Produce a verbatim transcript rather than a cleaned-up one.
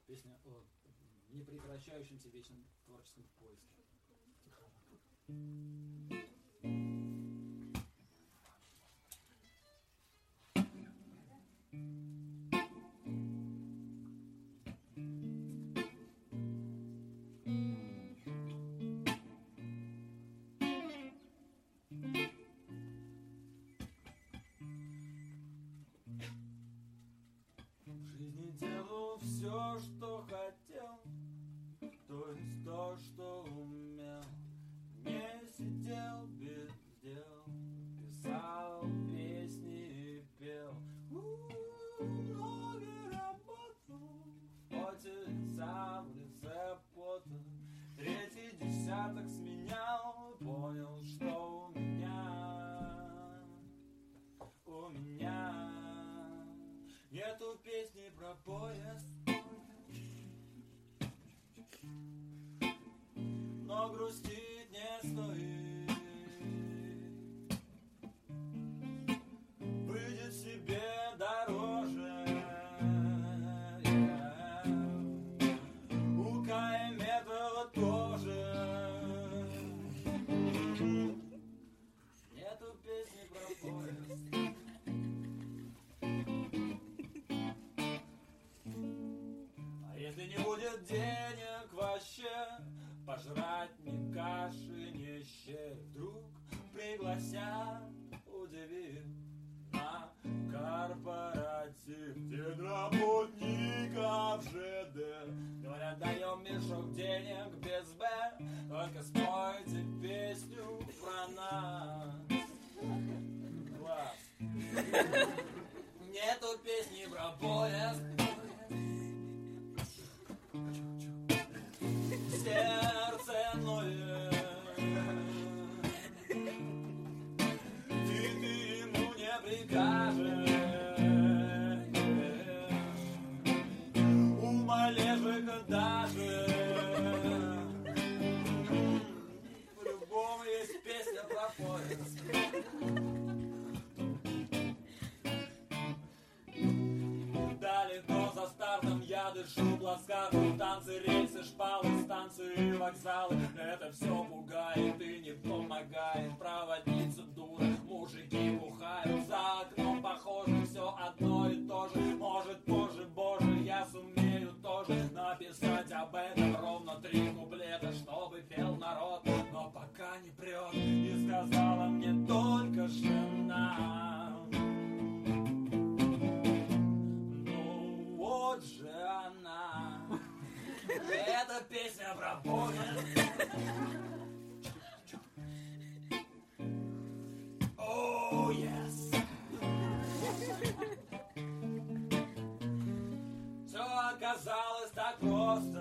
Песня о непрекращающемся вечном творческом поиске. В жизни делал все, что хотел, то есть то, что умел. Не сидел без дел, писал песни и пел. У-у-у, много работал, в поте лица, в лице пота. Третий десяток сменял, понял, что у меня, у меня нету песни про поезд, но грустить не стоит. Выйдет себе дороже. У КМ этого тоже нету песни про поезд. А если не будет денег вообще, пожрать ни каши, ни щей, вдруг пригласят, удивив, на корпоратив день работников ЖД. Говорят, даем мешок денег без Б, только спойте песню про нас. Класс. Нету песни про поезд, сердце ноет, и ты ему не прикажешь. У малежика даже по-любому есть песня про поезд. Далеко за стартом я дышу плацкартом. Танцы, рельсы, шпалы, станции, вокзалы. Это все пугает и не помогает. Проводница дура, мужики бухают. За окном похоже все одно и то же. Может позже, боже, я сумею тоже написать об этом ровно три куплета, чтобы пел народ. Но пока не прет, и сказала мне только жена: вот же она, эта песня про поезд. Oh, yes. Все оказалось так просто.